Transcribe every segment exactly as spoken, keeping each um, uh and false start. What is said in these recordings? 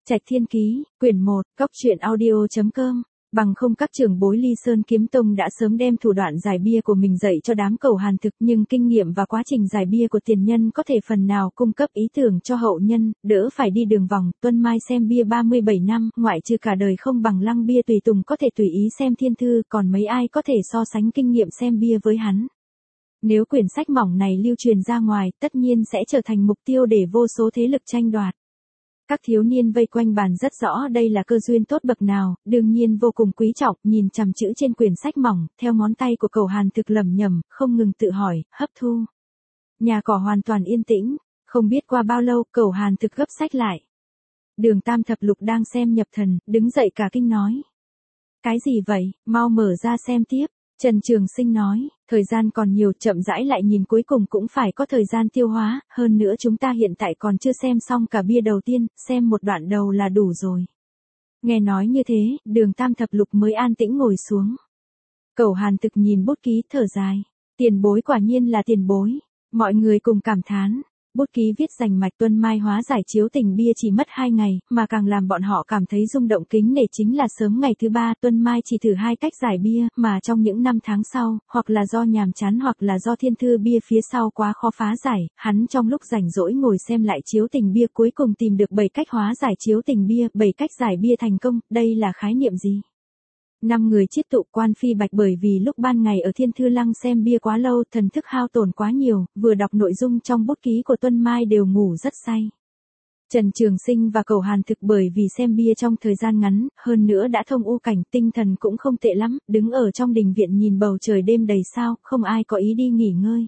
Trạch Thiên Ký, quyển một, cóc truyện audio chấm com. Bằng không các trưởng bối Ly Sơn Kiếm Tông đã sớm đem thủ đoạn giải bia của mình dạy cho đám cầu hàn thực, nhưng kinh nghiệm và quá trình giải bia của tiền nhân có thể phần nào cung cấp ý tưởng cho hậu nhân, đỡ phải đi đường vòng. Tuân Mai xem bia ba mươi bảy năm, ngoại trừ cả đời không bằng Lăng Bia tùy tùng có thể tùy ý xem thiên thư, còn mấy ai có thể so sánh kinh nghiệm xem bia với hắn. Nếu quyển sách mỏng này lưu truyền ra ngoài, tất nhiên sẽ trở thành mục tiêu để vô số thế lực tranh đoạt. Các thiếu niên vây quanh bàn rất rõ đây là cơ duyên tốt bậc nào, đương nhiên vô cùng quý trọng, nhìn chằm chữ trên quyển sách mỏng, theo ngón tay của Cầu Hàn thực lẩm nhẩm, không ngừng tự hỏi, hấp thu. Nhà cỏ hoàn toàn yên tĩnh, không biết qua bao lâu, Cầu Hàn thực gấp sách lại. Đường Tam Thập Lục đang xem nhập thần, đứng dậy cả kinh nói. Cái gì vậy, mau mở ra xem tiếp. Trần Trường Sinh nói, thời gian còn nhiều, chậm rãi lại nhìn, cuối cùng cũng phải có thời gian tiêu hóa, hơn nữa chúng ta hiện tại còn chưa xem xong cả bia đầu tiên, xem một đoạn đầu là đủ rồi. Nghe nói như thế, Đường Tam Thập Lục mới an tĩnh ngồi xuống. Cầu Hàn thực nhìn bút ký thở dài, tiền bối quả nhiên là tiền bối, mọi người cùng cảm thán. Bút ký viết rành mạch Tuân Mai hóa giải chiếu tình bia chỉ mất hai ngày, mà càng làm bọn họ cảm thấy rung động kính nể chính là sớm ngày thứ ba Tuân Mai chỉ thử hai cách giải bia, mà trong những năm tháng sau, hoặc là do nhàm chán hoặc là do thiên thư bia phía sau quá khó phá giải, hắn trong lúc rảnh rỗi ngồi xem lại chiếu tình bia cuối cùng tìm được bảy cách hóa giải chiếu tình bia, bảy cách giải bia thành công, đây là khái niệm gì? Năm người chiết tụ Quan Phi Bạch bởi vì lúc ban ngày ở Thiên Thư Lăng xem bia quá lâu, thần thức hao tổn quá nhiều, vừa đọc nội dung trong bút ký của Tuân Mai đều ngủ rất say. Trần Trường Sinh và Cầu Hàn thực bởi vì xem bia trong thời gian ngắn, hơn nữa đã thông u cảnh, tinh thần cũng không tệ lắm, đứng ở trong đình viện nhìn bầu trời đêm đầy sao, không ai có ý đi nghỉ ngơi.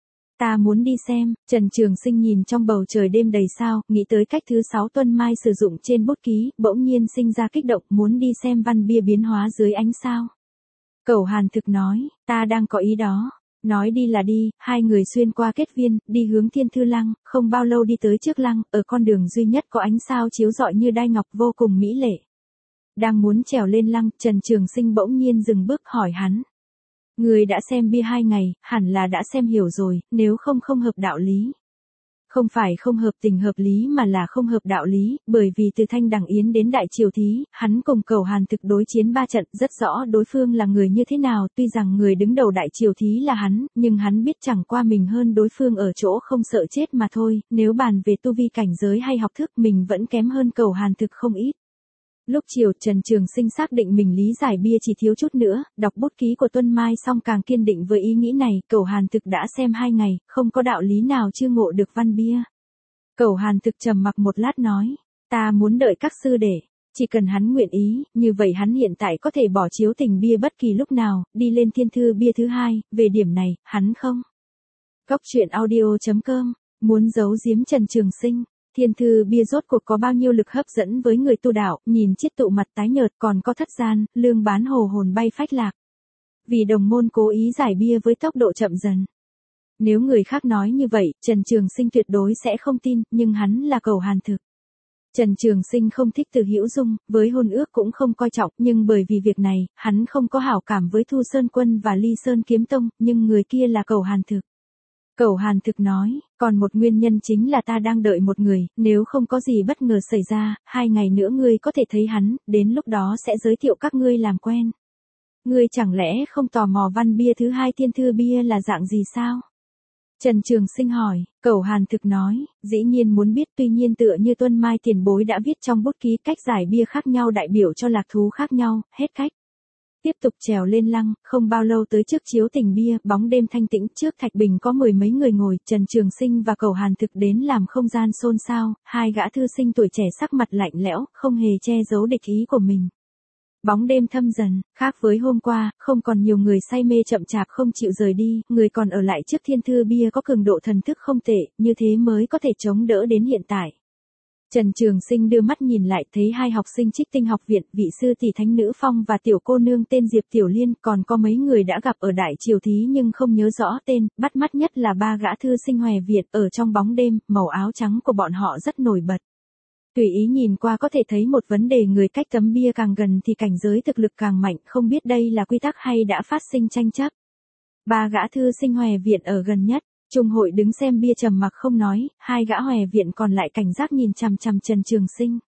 Ta muốn đi xem. Trần Trường Sinh nhìn trong bầu trời đêm đầy sao, nghĩ tới cách thứ sáu Tuân Mai sử dụng trên bút ký, bỗng nhiên sinh ra kích động, muốn đi xem văn bia biến hóa dưới ánh sao. Cầu Hàn thực nói, ta đang có ý đó. Nói đi là đi, hai người xuyên qua kết viên, đi hướng Thiên Thư Lăng, không bao lâu đi tới trước lăng, ở con đường duy nhất có ánh sao chiếu rọi như đai ngọc vô cùng mỹ lệ. Đang muốn trèo lên lăng, Trần Trường Sinh bỗng nhiên dừng bước hỏi hắn. Người đã xem bia hai ngày, hẳn là đã xem hiểu rồi, nếu không không hợp đạo lý. Không phải không hợp tình hợp lý mà là không hợp đạo lý, bởi vì từ Thanh Đằng Yến đến Đại Triều Thí, hắn cùng Cầu Hàn thực đối chiến ba trận, rất rõ đối phương là người như thế nào, tuy rằng người đứng đầu Đại Triều Thí là hắn, nhưng hắn biết chẳng qua mình hơn đối phương ở chỗ không sợ chết mà thôi, nếu bàn về tu vi cảnh giới hay học thức mình vẫn kém hơn Cầu Hàn thực không ít. Lúc chiều Trần Trường Sinh xác định mình lý giải bia chỉ thiếu chút nữa, đọc bút ký của Tuân Mai xong càng kiên định với ý nghĩ này, Cầu Hàn thực đã xem hai ngày, không có đạo lý nào chưa ngộ được văn bia. Cầu Hàn thực trầm mặc một lát nói, ta muốn đợi các sư đệ, chỉ cần hắn nguyện ý, như vậy hắn hiện tại có thể bỏ chiếu tình bia bất kỳ lúc nào, đi lên thiên thư bia thứ hai, về điểm này, hắn không. Cóc truyện audio chấm com, muốn giấu giếm Trần Trường Sinh. Thiên thư bia rốt cuộc có bao nhiêu lực hấp dẫn với người tu đạo, nhìn chiết tụ mặt tái nhợt còn có Thất Gian, Lương Bán hồ hồn bay phách lạc. Vì đồng môn cố ý giải bia với tốc độ chậm dần. Nếu người khác nói như vậy, Trần Trường Sinh tuyệt đối sẽ không tin, nhưng hắn là Cầu Hàn thực. Trần Trường Sinh không thích Từ Hữu Dung, với hôn ước cũng không coi trọng, nhưng bởi vì việc này, hắn không có hảo cảm với Thu Sơn Quân và Ly Sơn Kiếm Tông, nhưng người kia là Cầu Hàn thực. Cầu Hàn thực nói, còn một nguyên nhân chính là ta đang đợi một người, nếu không có gì bất ngờ xảy ra, hai ngày nữa ngươi có thể thấy hắn, đến lúc đó sẽ giới thiệu các ngươi làm quen. Ngươi chẳng lẽ không tò mò văn bia thứ hai Thiên Thư bia là dạng gì sao? Trần Trường Sinh hỏi, Cầu Hàn thực nói, dĩ nhiên muốn biết, tuy nhiên tựa như Tuân Mai tiền bối đã viết trong bút ký cách giải bia khác nhau đại biểu cho lạc thú khác nhau, hết cách. Tiếp tục trèo lên lăng, không bao lâu tới trước chiếu tình bia, bóng đêm thanh tĩnh, trước thạch bình có mười mấy người ngồi, Trần Trường Sinh và Cầu Hàn thực đến làm không gian xôn xao, hai gã thư sinh tuổi trẻ sắc mặt lạnh lẽo, không hề che giấu địch ý của mình. Bóng đêm thâm dần, khác với hôm qua, không còn nhiều người say mê chậm chạp không chịu rời đi, người còn ở lại trước thiên thư bia có cường độ thần thức không tệ, như thế mới có thể chống đỡ đến hiện tại. Trần Trường Sinh đưa mắt nhìn lại thấy hai học sinh Trích Tinh học viện, vị sư tỷ Thánh Nữ Phong và tiểu cô nương tên Diệp Tiểu Liên, còn có mấy người đã gặp ở Đại Triều Thí nhưng không nhớ rõ tên, bắt mắt nhất là ba gã thư sinh Hòe Việt, ở trong bóng đêm, màu áo trắng của bọn họ rất nổi bật. Tùy ý nhìn qua có thể thấy một vấn đề, người cách tấm bia càng gần thì cảnh giới thực lực càng mạnh, không biết đây là quy tắc hay đã phát sinh tranh chấp. Ba gã thư sinh Hòe Việt ở gần nhất. Trung hội đứng xem bia trầm mặc không nói, hai gã Hòe viện còn lại cảnh giác nhìn chằm chằm Trần Trường Sinh.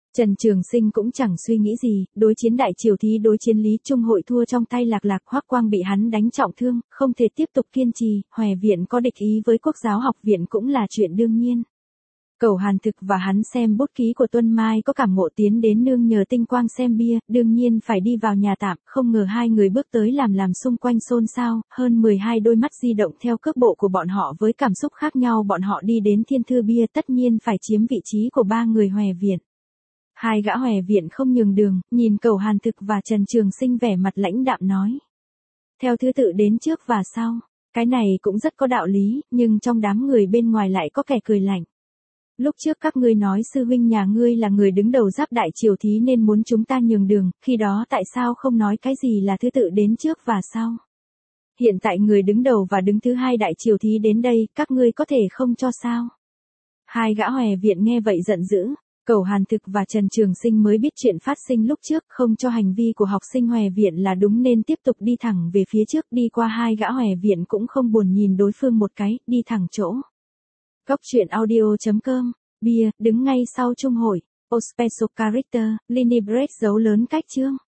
Trần Trường Sinh cũng chẳng suy nghĩ gì, đối chiến đại triều thí đối chiến Lý Trung Hội thua trong tay Lạc Lạc, Hoắc Quang bị hắn đánh trọng thương, không thể tiếp tục kiên trì, Hòe viện có địch ý với Quốc giáo học viện cũng là chuyện đương nhiên. Cẩu Hàn Thực và hắn xem bút ký của Tuân Mai có cảm ngộ tiến đến nương nhờ tinh quang xem bia, đương nhiên phải đi vào nhà tạm, không ngờ hai người bước tới làm làm xung quanh xôn xao, hơn mười hai đôi mắt di động theo cước bộ của bọn họ với cảm xúc khác nhau, bọn họ đi đến Thiên Thư bia tất nhiên phải chiếm vị trí của ba người Hòe viện. Hai gã Hòe viện không nhường đường, nhìn Cẩu Hàn Thực và Trần Trường Sinh vẻ mặt lãnh đạm nói. Theo thứ tự đến trước và sau, cái này cũng rất có đạo lý, nhưng trong đám người bên ngoài lại có kẻ cười lạnh. Lúc trước các ngươi nói sư huynh nhà ngươi là người đứng đầu giáp đại triều thí nên muốn chúng ta nhường đường, khi đó tại sao không nói cái gì là thứ tự đến trước và sau? Hiện tại người đứng đầu và đứng thứ hai đại triều thí đến đây, các ngươi có thể không cho sao? Hai gã Hòe viện nghe vậy giận dữ, Cẩu Hàn Thực và Trần Trường Sinh mới biết chuyện phát sinh lúc trước, không cho hành vi của học sinh Hòe viện là đúng nên tiếp tục đi thẳng về phía trước, đi qua hai gã Hòe viện cũng không buồn nhìn đối phương một cái, đi thẳng chỗ. Góc truyện audio chấm com, bia, đứng ngay sau trung hội, O Special Character, Linny Break dấu lớn cách chương.